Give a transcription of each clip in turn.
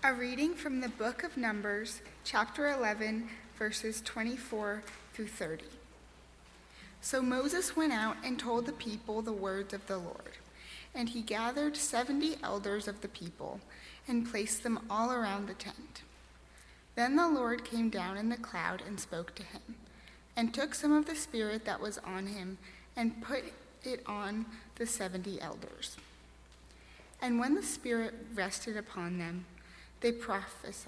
A reading from the book of Numbers, chapter 11, verses 24 through 30. So Moses went out and told the people the words of the Lord. And he gathered 70 elders of the people and placed them all around the tent. Then the Lord came down in the cloud and spoke to him, and took some of the Spirit that was on him and put it on the 70 elders. And when the Spirit rested upon them, they prophesied.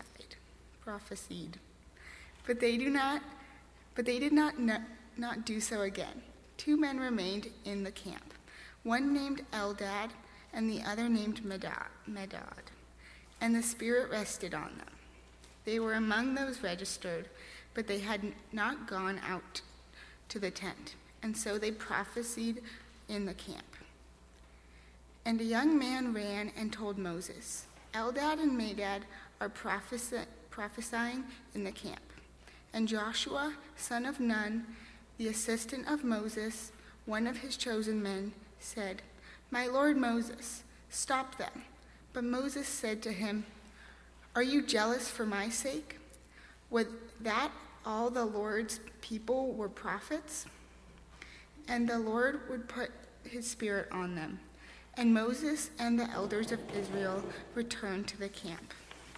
But they did not do so again. 2 men remained in the camp, one named Eldad and the other named Medad, and the Spirit rested on them. They were among those registered, but they had not gone out to the tent, and so they prophesied in the camp. And a young man ran and told Moses, Eldad and Medad are prophesying in the camp. And Joshua, son of Nun, the assistant of Moses, one of his chosen men, said, My lord Moses, stop them. But Moses said to him, Are you jealous for my sake? Would that all the Lord's people were prophets? And the Lord would put his Spirit on them. And Moses and the elders of Israel returned to the camp.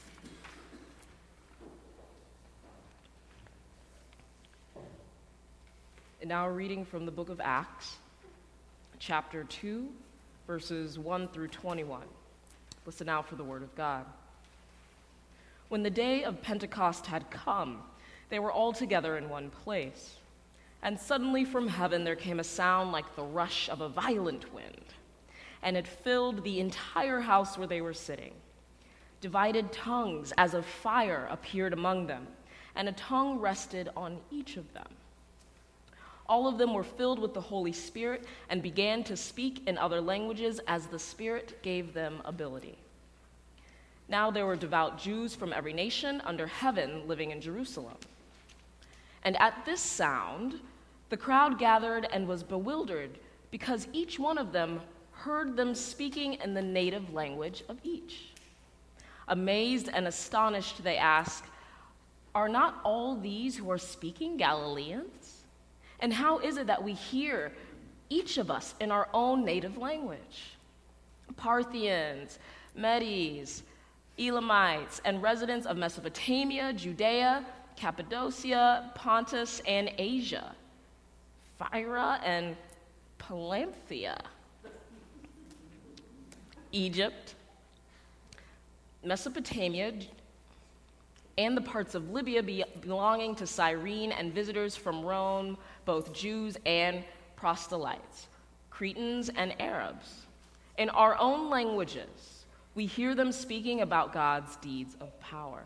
And now a reading from the book of Acts, chapter 2, verses 1 through 21. Listen now for the word of God. When the day of Pentecost had come, they were all together in one place. And suddenly from heaven there came a sound like the rush of a violent wind, and it filled the entire house where they were sitting. Divided tongues as of fire appeared among them, and a tongue rested on each of them. All of them were filled with the Holy Spirit and began to speak in other languages as the Spirit gave them ability. Now there were devout Jews from every nation under heaven living in Jerusalem. And at this sound, the crowd gathered and was bewildered because each one of them heard them speaking in the native language of each. Amazed and astonished, they asked, Are not all these who are speaking Galileans? And how is it that we hear, each of us, in our own native language? Parthians, Medes, Elamites, and residents of Mesopotamia, Judea, Cappadocia, Pontus, and Asia, Phrygia and Pamphylia, Egypt, Mesopotamia, and the parts of Libya belonging to Cyrene, and visitors from Rome, both Jews and proselytes, Cretans and Arabs. In our own languages, we hear them speaking about God's deeds of power.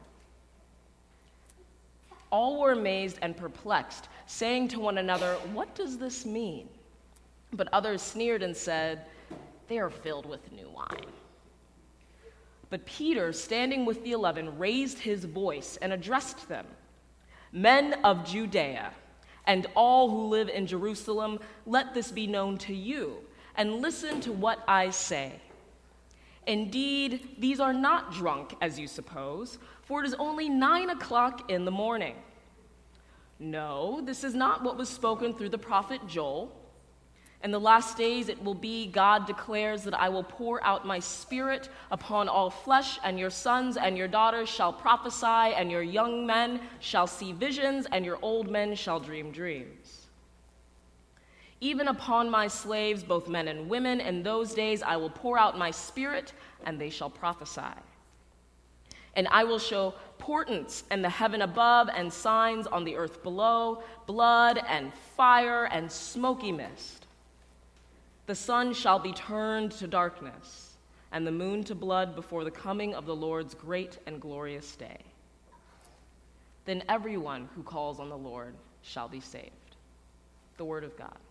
All were amazed and perplexed, saying to one another, What does this mean? But others sneered and said, They are filled with new wine. But Peter, standing with the 11, raised his voice and addressed them, Men of Judea, and all who live in Jerusalem, let this be known to you, and listen to what I say. Indeed, these are not drunk, as you suppose, for it is only 9:00 in the morning. No, this is not what was spoken through the prophet Joel. In the last days it will be, God declares, that I will pour out my Spirit upon all flesh, and your sons and your daughters shall prophesy, and your young men shall see visions, and your old men shall dream dreams. Even upon my slaves, both men and women, in those days I will pour out my Spirit, and they shall prophesy. And I will show portents in the heaven above and signs on the earth below, blood and fire and smoky mist. The sun shall be turned to darkness, and the moon to blood before the coming of the Lord's great and glorious day. Then everyone who calls on the Lord shall be saved. The word of God.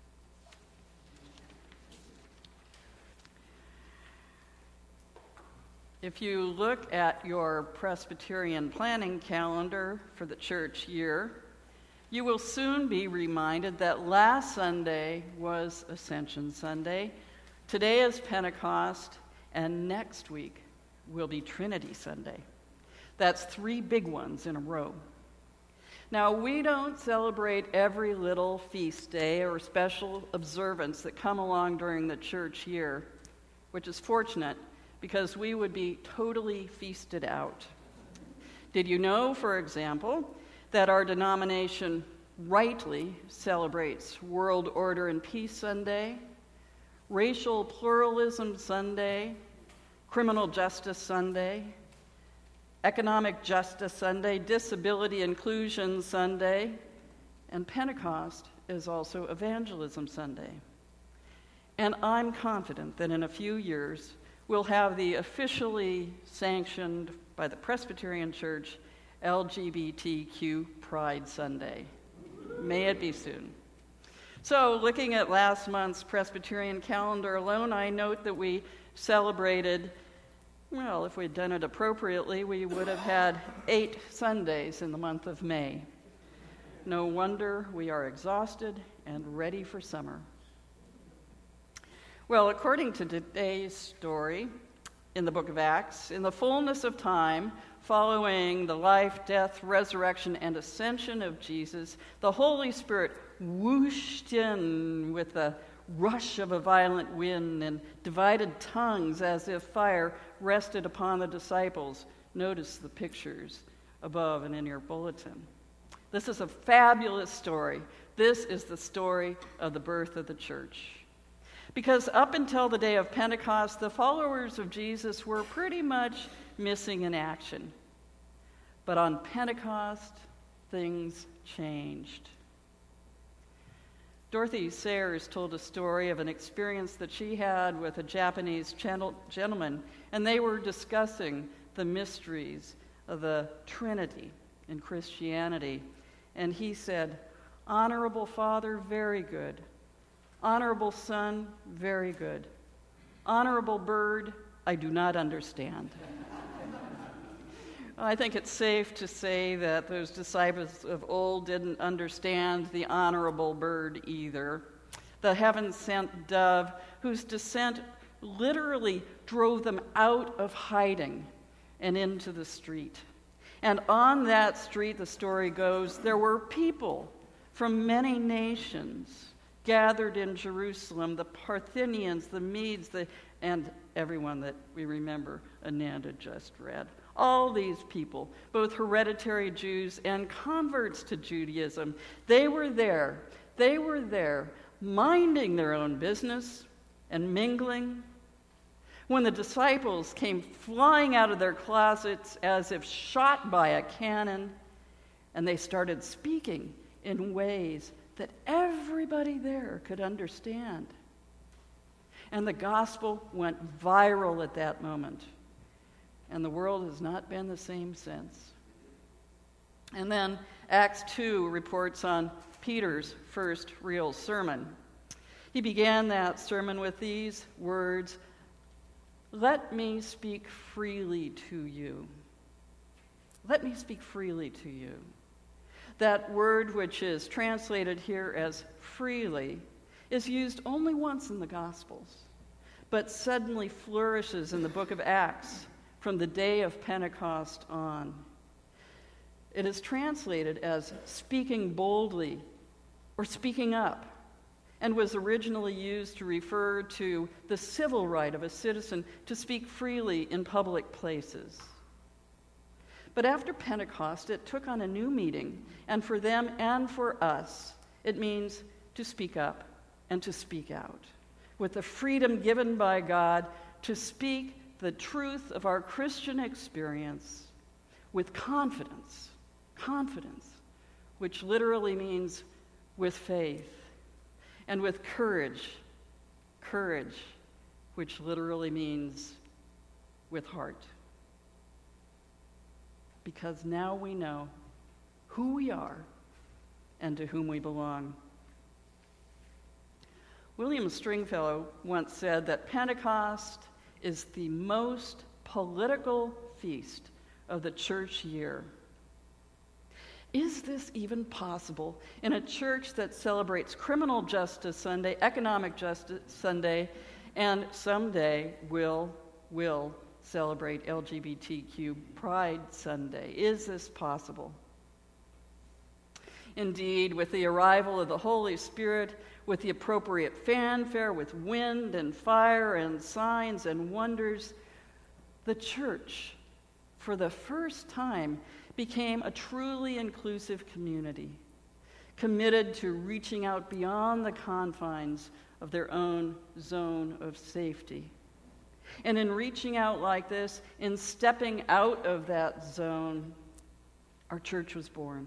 If you look at your Presbyterian planning calendar for the church year, you will soon be reminded that last Sunday was Ascension Sunday, today is Pentecost, and next week will be Trinity Sunday. That's 3 big ones in a row. Now, we don't celebrate every little feast day or special observance that come along during the church year, which is fortunate because we would be totally feasted out. Did you know, for example, that our denomination rightly celebrates World Order and Peace Sunday, Racial Pluralism Sunday, Criminal Justice Sunday, Economic Justice Sunday, Disability Inclusion Sunday, and Pentecost is also Evangelism Sunday. And I'm confident that in a few years we'll have the officially sanctioned by the Presbyterian Church LGBTQ Pride Sunday. May it be soon. So, looking at last month's Presbyterian calendar alone, I note that we celebrated, well, if we'd done it appropriately, we would have had 8 Sundays in the month of May. No wonder we are exhausted and ready for summer. Well, according to today's story in the book of Acts, in the fullness of time, following the life, death, resurrection, and ascension of Jesus, the Holy Spirit whooshed in with the rush of a violent wind, and divided tongues as if fire rested upon the disciples. Notice the pictures above and in your bulletin. This is a fabulous story. This is the story of the birth of the church. Because up until the day of Pentecost, the followers of Jesus were pretty much missing in action. But on Pentecost, things changed. Dorothy Sayers told a story of an experience that she had with a Japanese gentleman, and they were discussing the mysteries of the Trinity in Christianity. And he said, "Honorable Father, very good. Honorable Son, very good. Honorable Bird, I do not understand." I think it's safe to say that those disciples of old didn't understand the honorable bird either. The heaven-sent dove whose descent literally drove them out of hiding and into the street. And on that street, the story goes, there were people from many nations gathered in Jerusalem, the Parthians, the Medes, and everyone that we remember Ananda just read. All these people, both hereditary Jews and converts to Judaism, they were there, minding their own business and mingling. When the disciples came flying out of their closets as if shot by a cannon, and they started speaking in ways that everybody there could understand. And the gospel went viral at that moment. And the world has not been the same since. And then Acts 2 reports on Peter's first real sermon. He began that sermon with these words, "Let me speak freely to you." Let me speak freely to you. That word, which is translated here as freely, is used only once in the Gospels, but suddenly flourishes in the book of Acts from the day of Pentecost on. It is translated as speaking boldly or speaking up, and was originally used to refer to the civil right of a citizen to speak freely in public places. But after Pentecost, it took on a new meaning, and for them and for us, it means to speak up and to speak out, with the freedom given by God to speak the truth of our Christian experience with confidence, which literally means with faith, and with courage, which literally means with heart. Because now we know who we are and to whom we belong. William Stringfellow once said that Pentecost is the most political feast of the church year. Is this even possible in a church that celebrates Criminal Justice Sunday, Economic Justice Sunday, and someday will celebrate LGBTQ Pride Sunday. Is this possible? Indeed, with the arrival of the Holy Spirit, with the appropriate fanfare, with wind and fire and signs and wonders, the church, for the first time, became a truly inclusive community, committed to reaching out beyond the confines of their own zone of safety. And in reaching out like this, in stepping out of that zone, our church was born.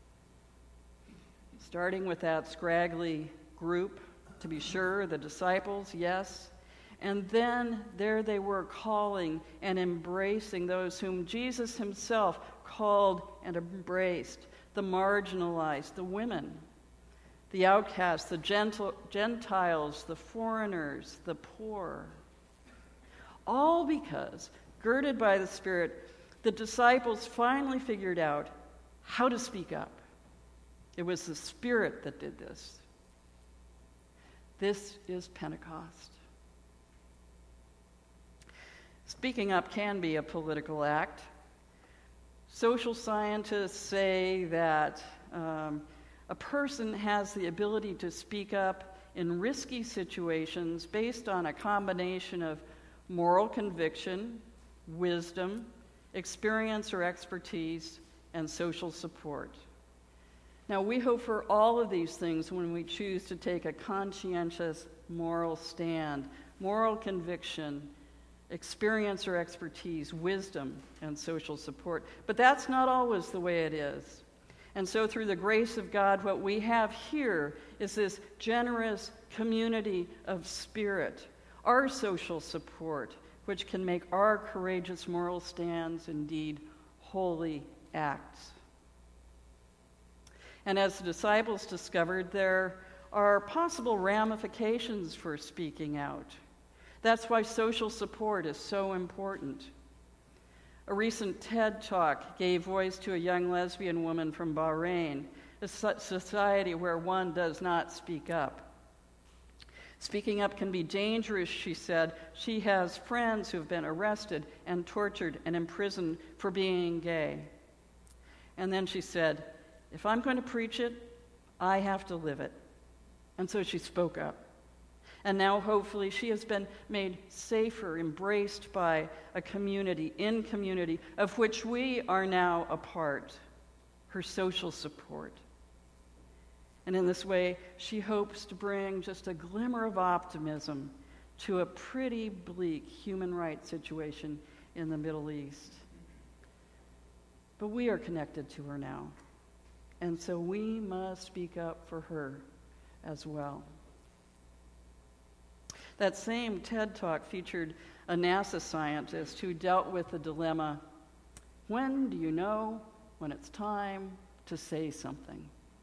Starting with that scraggly group, to be sure, the disciples, yes. And then there they were, calling and embracing those whom Jesus himself called and embraced, the marginalized, the women, the outcasts, the Gentiles, the foreigners, the poor. All because, girded by the Spirit, the disciples finally figured out how to speak up. It was the Spirit that did this. This is Pentecost. Speaking up can be a political act. Social scientists say that a person has the ability to speak up in risky situations based on a combination of moral conviction, wisdom, experience or expertise, and social support. Now, we hope for all of these things when we choose to take a conscientious moral stand, moral conviction, experience or expertise, wisdom, and social support. But that's not always the way it is. And so through the grace of God, what we have here is this generous community of spirit, our social support, which can make our courageous moral stands indeed holy acts. And as the disciples discovered, there are possible ramifications for speaking out. That's why social support is so important. A recent TED Talk gave voice to a young lesbian woman from Bahrain, a society where one does not speak up. Speaking up can be dangerous, she said. She has friends who have been arrested and tortured and imprisoned for being gay. And then she said, if I'm going to preach it, I have to live it. And so she spoke up. And now, hopefully, she has been made safer, embraced by a community, in community, of which we are now a part, her social support. And in this way, she hopes to bring just a glimmer of optimism to a pretty bleak human rights situation in the Middle East. But we are connected to her now, and so we must speak up for her as well. That same TED Talk featured a NASA scientist who dealt with the dilemma, when do you know when it's time to say something?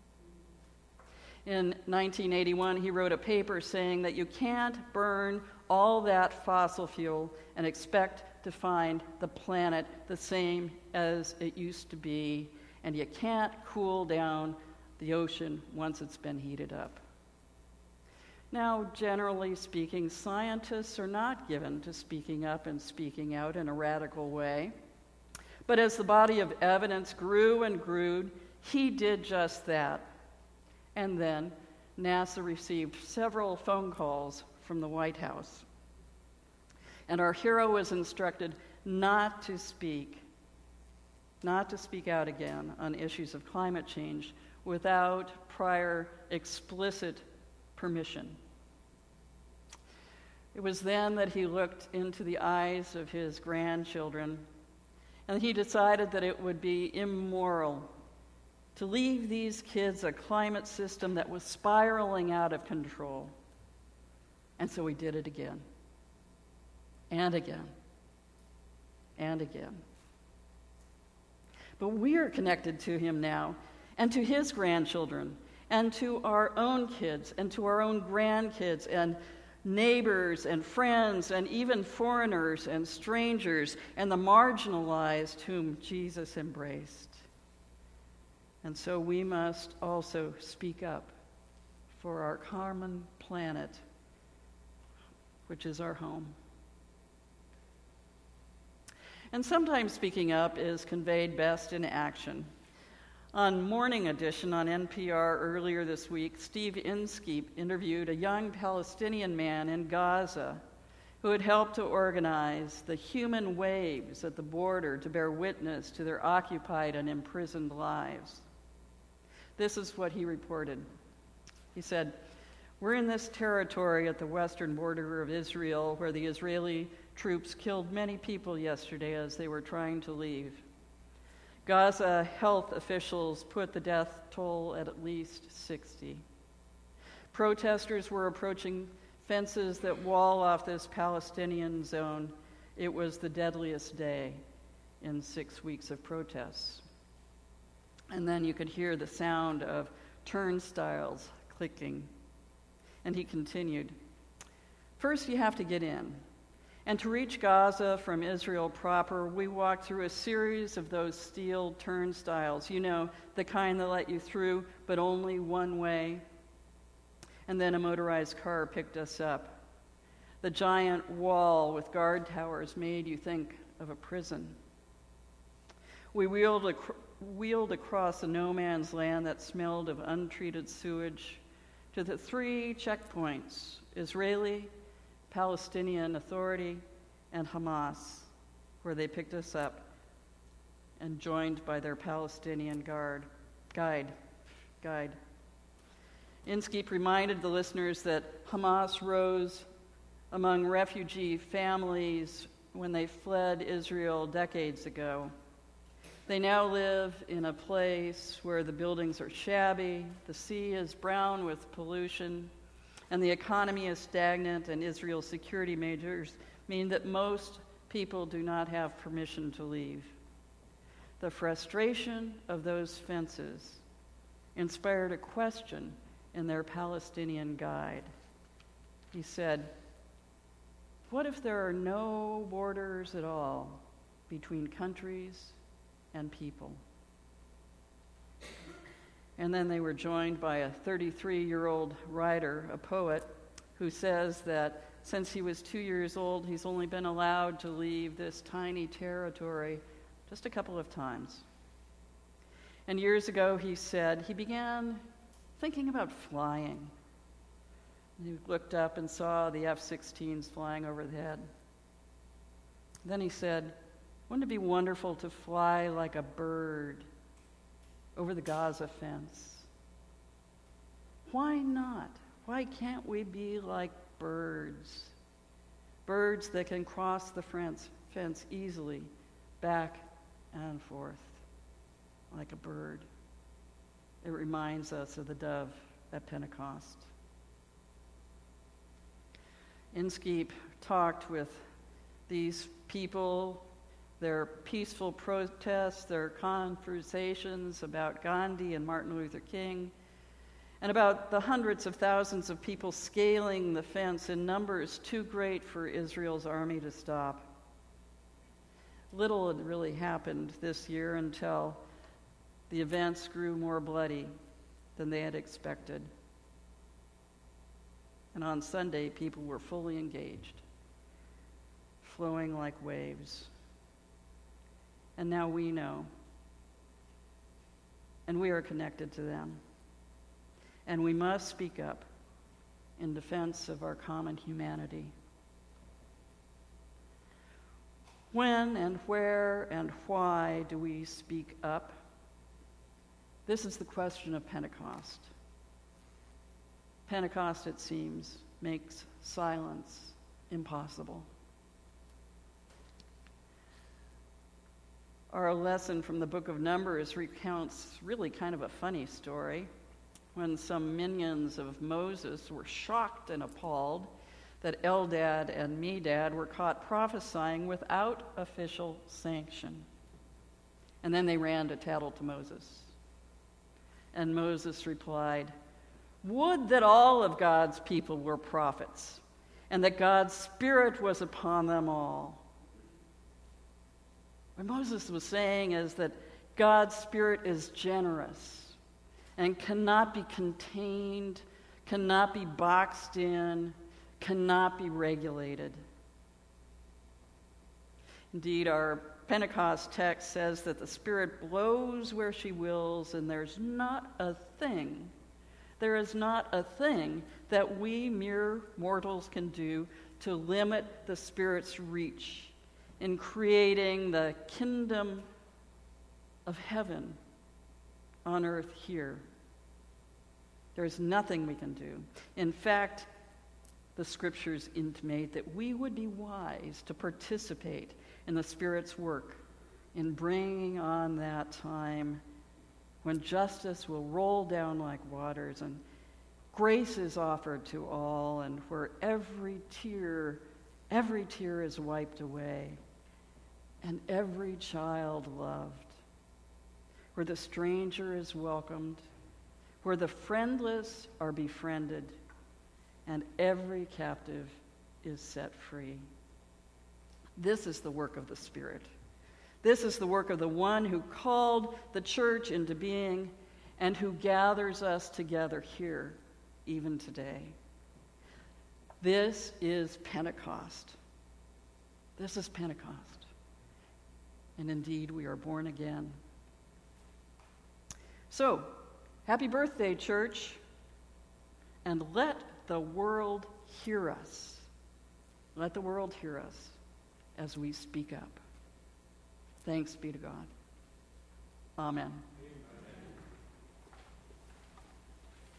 In 1981, he wrote a paper saying that you can't burn all that fossil fuel and expect to find the planet the same as it used to be, and you can't cool down the ocean once it's been heated up. Now, generally speaking, scientists are not given to speaking up and speaking out in a radical way. But as the body of evidence grew and grew, he did just that. And then NASA received several phone calls from the White House. And our hero was instructed not to speak out again on issues of climate change without prior explicit permission. It was then that he looked into the eyes of his grandchildren, and he decided that it would be immoral to leave these kids a climate system that was spiraling out of control. And so he did it again, and again, and again. But we are connected to him now, and to his grandchildren, and to our own kids, and to our own grandkids, and neighbors, and friends, and even foreigners and strangers, and the marginalized whom Jesus embraced. And so we must also speak up for our common planet, which is our home. And sometimes speaking up is conveyed best in action. On Morning Edition on NPR earlier this week, Steve Inskeep interviewed a young Palestinian man in Gaza who had helped to organize the human waves at the border to bear witness to their occupied and imprisoned lives. This is what he reported. He said, "We're in this territory at the western border of Israel where the Israeli troops killed many people yesterday as they were trying to leave. Gaza health officials put the death toll at least 60. Protesters were approaching fences that wall off this Palestinian zone. It was the deadliest day in 6 weeks of protests." And then you could hear the sound of turnstiles clicking. And he continued, "First you have to get in. And to reach Gaza from Israel proper, we walked through a series of those steel turnstiles, you know, the kind that let you through, but only one way. And then a motorized car picked us up. The giant wall with guard towers made you think of a prison. We wheeled across a no-man's land that smelled of untreated sewage to the 3 checkpoints, Israeli, Palestinian Authority, and Hamas, where they picked us up and joined by their Palestinian guide. Inskeep reminded the listeners that Hamas rose among refugee families when they fled Israel decades ago. They now live in a place where the buildings are shabby, the sea is brown with pollution, and the economy is stagnant, and Israel's security measures mean that most people do not have permission to leave. The frustration of those fences inspired a question in their Palestinian guide. He said, "What if there are no borders at all between countries and people?" And then they were joined by a 33-year-old writer, a poet, who says that since he was 2 years old, he's only been allowed to leave this tiny territory just a couple of times. And years ago, he said, he began thinking about flying. He looked up and saw the F-16s flying overhead. Then he said, "Wouldn't it be wonderful to fly like a bird over the Gaza fence? Why not? Why can't we be like birds? Birds that can cross the fence easily, back and forth, like a bird." It reminds us of the dove at Pentecost. Inskeep talked with these people, their peaceful protests, their conversations about Gandhi and Martin Luther King, and about the hundreds of thousands of people scaling the fence in numbers too great for Israel's army to stop. Little had really happened this year until the events grew more bloody than they had expected. And on Sunday, people were fully engaged, flowing like waves. And now we know, and we are connected to them. And we must speak up in defense of our common humanity. When and where and why do we speak up? This is the question of Pentecost. Pentecost, it seems, makes silence impossible. Our lesson from the book of Numbers recounts really kind of a funny story when some minions of Moses were shocked and appalled that Eldad and Medad were caught prophesying without official sanction. And then they ran to tattle to Moses. And Moses replied, "Would that all of God's people were prophets, and that God's Spirit was upon them all." What Moses was saying is that God's Spirit is generous and cannot be contained, cannot be boxed in, cannot be regulated. Indeed, our Pentecost text says that the Spirit blows where she wills, and there is not a thing that we mere mortals can do to limit the Spirit's reach in creating the kingdom of heaven on earth here. There's nothing we can do. In fact, the scriptures intimate that we would be wise to participate in the Spirit's work in bringing on that time when justice will roll down like waters and grace is offered to all, and where every tear is wiped away and every child loved, where the stranger is welcomed, where the friendless are befriended, and every captive is set free. This is the work of the Spirit. This is the work of the one who called the church into being and who gathers us together here, even today. This is Pentecost. This is Pentecost. And indeed, we are born again. So, happy birthday, church, and let the world hear us. Let the world hear us as we speak up. Thanks be to God. Amen.